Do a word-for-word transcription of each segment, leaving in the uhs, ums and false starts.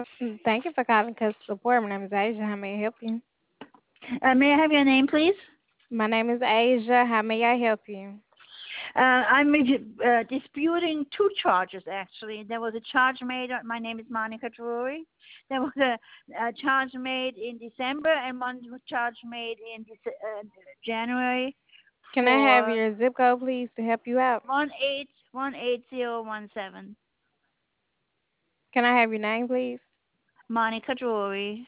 Mm, Thank you for calling customer support. My name is Asia. How may I help you? Uh, may I have your name, please? My name is Asia. How may I help you? Uh, I'm uh, disputing two charges, actually. There was a charge made, uh, my name is Monica Drury. There was a, a charge made in December and one was charge made in Dece- uh, January Can I have for your zip code, please, to help you out? one eight one eight zero one seven. Can I have your name, please? Monica Drury,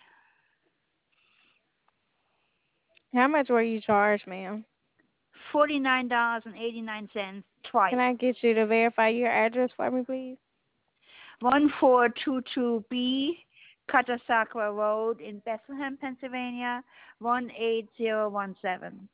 How much were you charged, ma'am? forty-nine dollars and eighty-nine cents Can twice. I get you to verify your address for me, please? one four two two B, Catasauqua Road in Bethlehem, Pennsylvania, one eight zero one seven.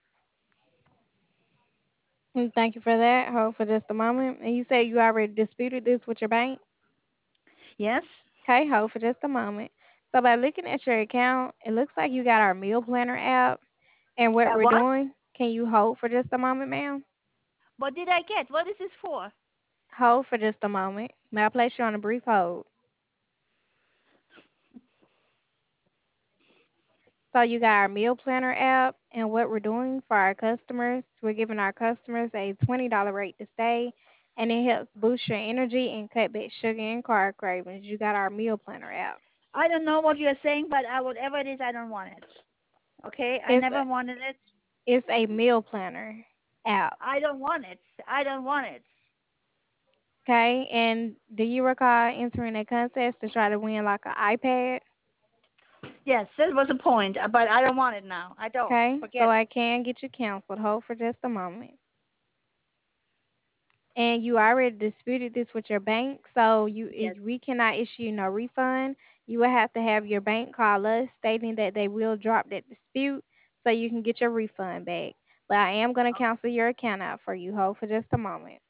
Mm, Thank you for that. Hold for just a moment. And you said you already disputed this with your bank? Yes? Okay, hold for just a moment. So by looking at your account, it looks like you got our meal planner app. And what Uh, we're what? doing, can you hold for just a moment, ma'am? What did I get? What is this for? Hold for just a moment. May I place you on a brief hold? So you got our meal planner app, and what we're doing for our customers, we're giving our customers a twenty dollars rate to stay, and it helps boost your energy and cut back sugar and carb cravings. You got our meal planner app. I don't know what you're saying, but uh, whatever it is, I don't want it. Okay? I It's never wanted it. it's a meal planner app. I don't want it. I don't want it. Okay, and do you recall entering a contest to try to win like an iPad? Yes, that was a point, uh, but I don't want it now. I don't. Okay, so Forget it. I can get you canceled. Hold for just a moment. And you already disputed this with your bank, so you Yes. if we cannot issue you no refund. You will have to have your bank call us stating that they will drop that dispute so you can get your refund back. But I am going to cancel your account out for you. Hold for just a moment.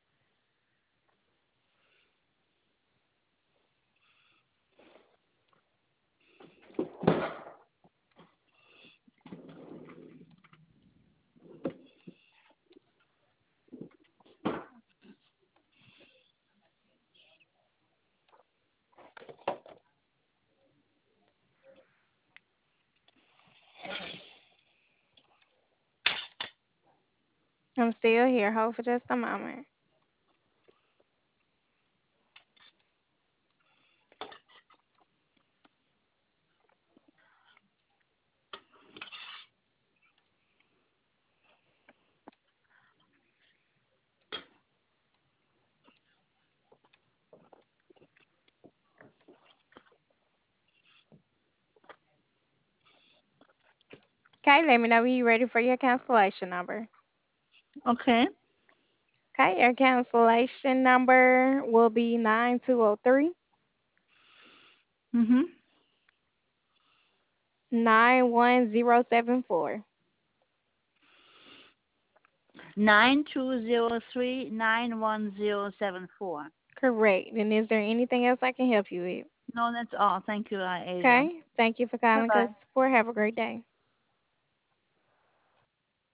I'm still here. Hold for just a moment. Okay, let me know when you're ready for your cancellation number. Okay. Okay, your cancellation number will be nine two zero three Mhm. nine one zero seven four. Nine two zero three nine one zero seven four. Correct. And is there anything else I can help you with? No, that's all. Thank you, uh, Asia. Okay. Thank you for Bye calling bye. Customer Support. Have a great day.